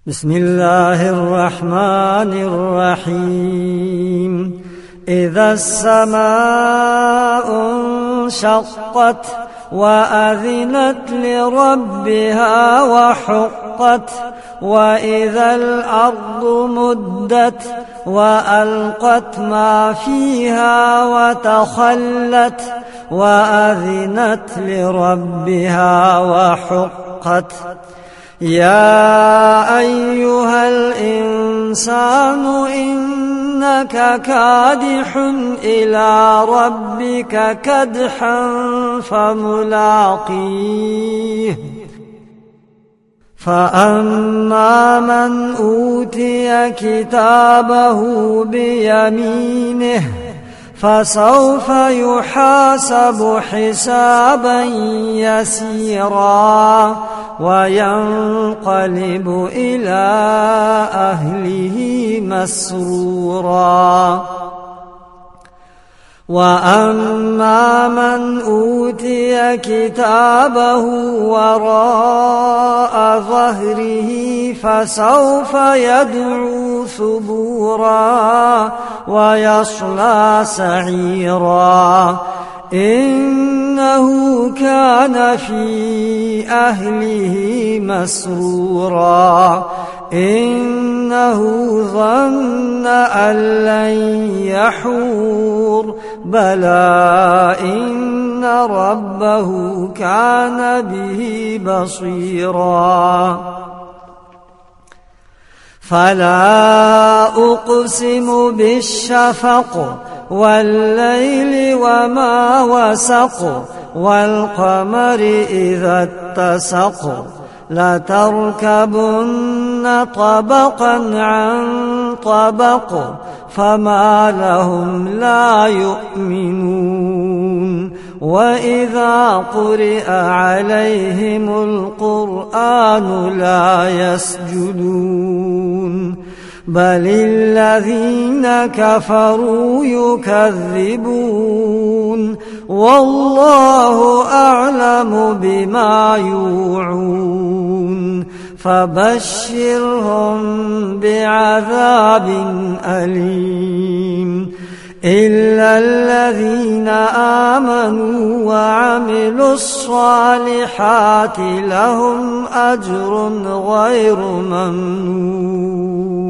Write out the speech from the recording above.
بسم الله الرحمن الرحيم إذا السماء انشقت وأذنت لربها وحقت وإذا الأرض مدت وألقت ما فيها وتخلت وأذنت لربها وحقت يا أيها الإنسان إنك كادح إلى ربك كدحا فملاقيه فأما من أوتي كتابه بيمينه فسوف يحاسب حسابا يسيرا وينقلب إلى أهله مسرورا وأما من أوتي كتابه وراء ظهره فسوف يدعو ثبورا ويصلى سعيرا إنه كان في أهله مسرورا إنه ظن أن لن يحور بلى إن ربه كان به بصيرا فلا أقسم بالشفق والليل وما وسق والقمر إذا اتسق لتركبن طبقا عن طبق فما لهم لا يؤمنون وإذا قرئ عليهم القرآن لا يسجدون بل الذين كفروا يكذبون والله أعلم بما يوعون فبشرهم بعذاب أليم إلا الذين آمنوا وعملوا الصالحات لهم أجر غير ممنون